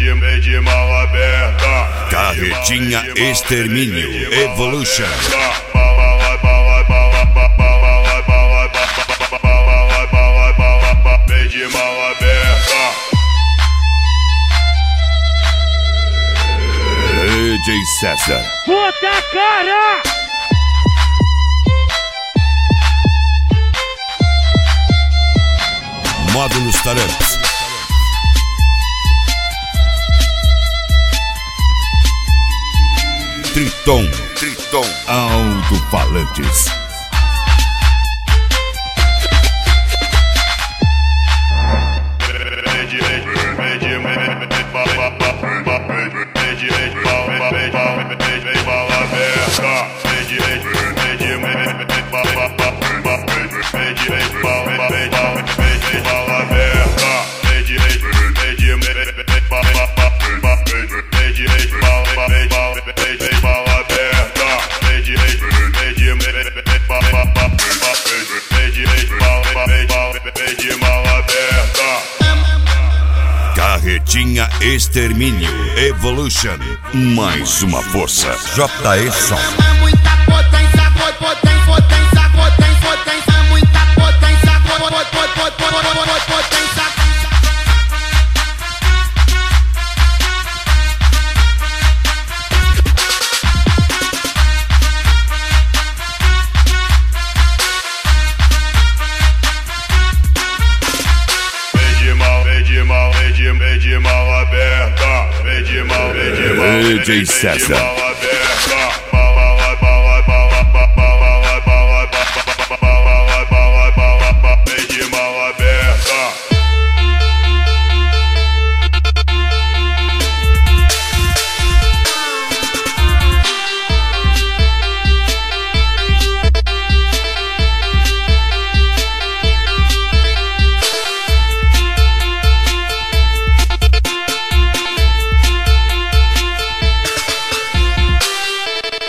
de mão aberta. Carretinha Extermínio Evolution. Vem de mão aberta. DJ César. Puta cara! Módulos Tarantes. Triton Alto-Falantes. Carretinha Extermínio Evolution. Mais uma força. JE Som. É muita potência, potência, muita potência, potência. Vem de mão aberta. DJ César.